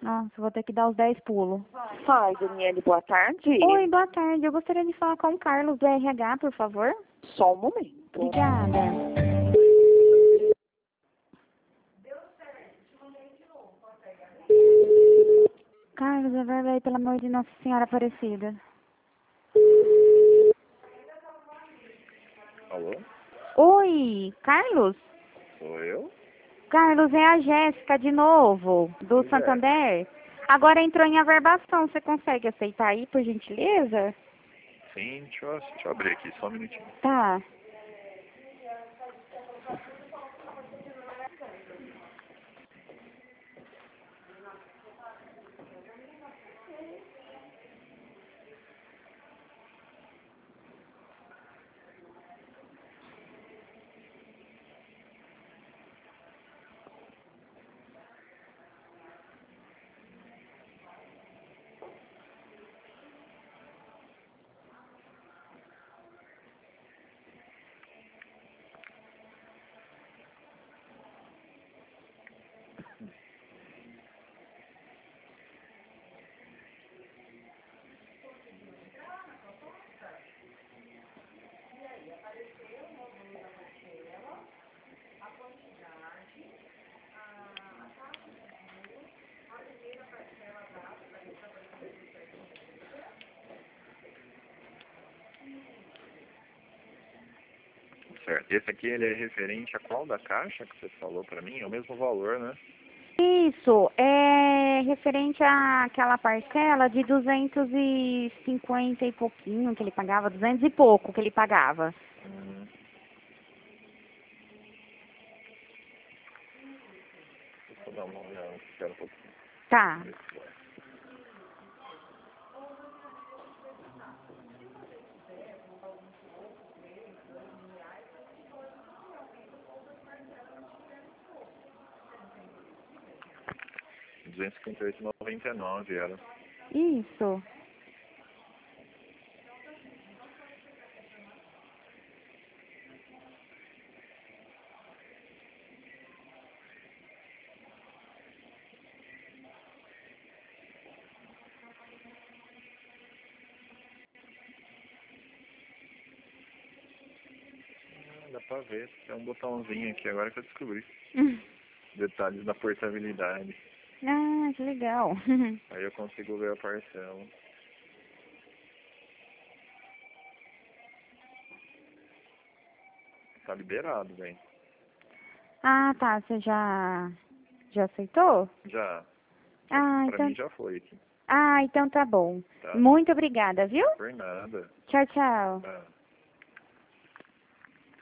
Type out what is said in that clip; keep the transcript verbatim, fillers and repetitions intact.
Nossa, vou ter que dar os dez pulos. Fala, Daniele, boa tarde. Oi, boa tarde. Eu gostaria de falar com o Carlos do R H, por favor. Só um momento. Obrigada. Carlos, é verdade, pelo amor de Nossa Senhora Aparecida. Alô? Oi, Carlos? Sou eu? Carlos, é a Jéssica de novo, do Oi, Santander. Agora entrou em averbação. Você consegue aceitar aí, por gentileza? Sim, deixa eu, deixa eu abrir aqui, só um minutinho. Tá. Certo. Esse aqui ele é referente a qual da caixa que você falou pra mim? É o mesmo valor, né? Isso, é referente àquela parcela de duzentos e cinquenta e pouquinho que ele pagava, duzentos e pouco que ele pagava. Hum. Deixa eu dar uma olhada, espera um pouquinho. Tá. duzentos e cinquenta e oito reais e noventa e nove era. Isso. Ah, dá pra ver, tem um botãozinho aqui agora que eu descobri. Detalhes da portabilidade. Ah, que legal. Aí eu consigo ver a parcela. Tá liberado, bem. Ah, tá. Você já, já aceitou? Já. Ah, Pra então... mim já foi aqui. Ah, então tá bom. Tá. Muito obrigada, viu? Por nada. Tchau, tchau. Tá.